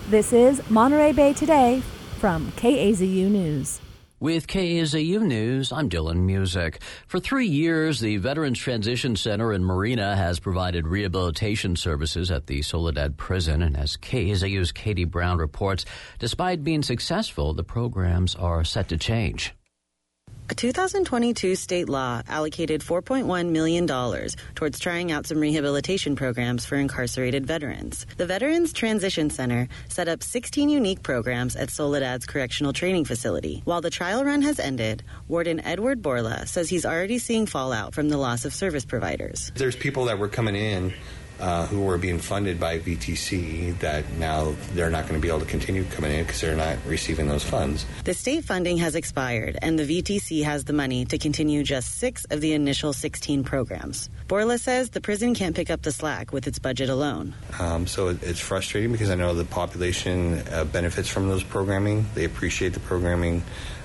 This is Monterey Bay Today from KAZU News. With KAZU News, I'm Dylan Music. For 3 years, the Veterans Transition Center in Marina has provided rehabilitation services at the Soledad Prison. And as KAZU's Katie Brown reports, despite being successful, the programs are set to change. A 2022 state law allocated $4.1 million towards trying out some rehabilitation programs for incarcerated veterans. The Veterans Transition Center set up 16 unique programs at Soledad's correctional training facility. While the trial run has ended, Warden Edward Borla says he's already seeing fallout from the loss of service providers. There's people that were coming in who were being funded by VTC that now they're not going to be able to continue coming in because they're not receiving those funds. The state funding has expired, and the VTC has the money to continue just 6 of the initial 16 programs. Borla says the prison can't pick up the slack with its budget alone. So it's frustrating because I know the population benefits from those programming. They appreciate the programming.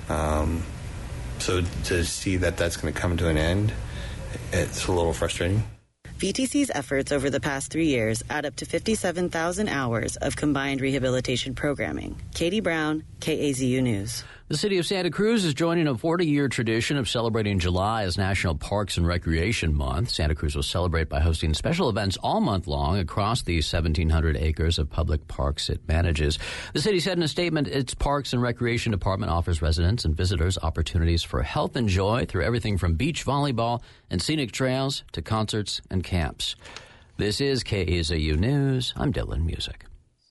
So to see that that's going to come to an end, it's a little frustrating. VTC's efforts over the past 3 years add up to 57,000 hours of combined rehabilitation programming. Katie Brown, KAZU News. The city of Santa Cruz is joining a 40-year tradition of celebrating July as National Parks and Recreation Month. Santa Cruz will celebrate by hosting special events all month long across the 1,700 acres of public parks it manages. The city said in a statement its Parks and Recreation Department offers residents and visitors opportunities for health and joy through everything from beach volleyball and scenic trails to concerts and camps. This is KAZU News. I'm Dylan Music.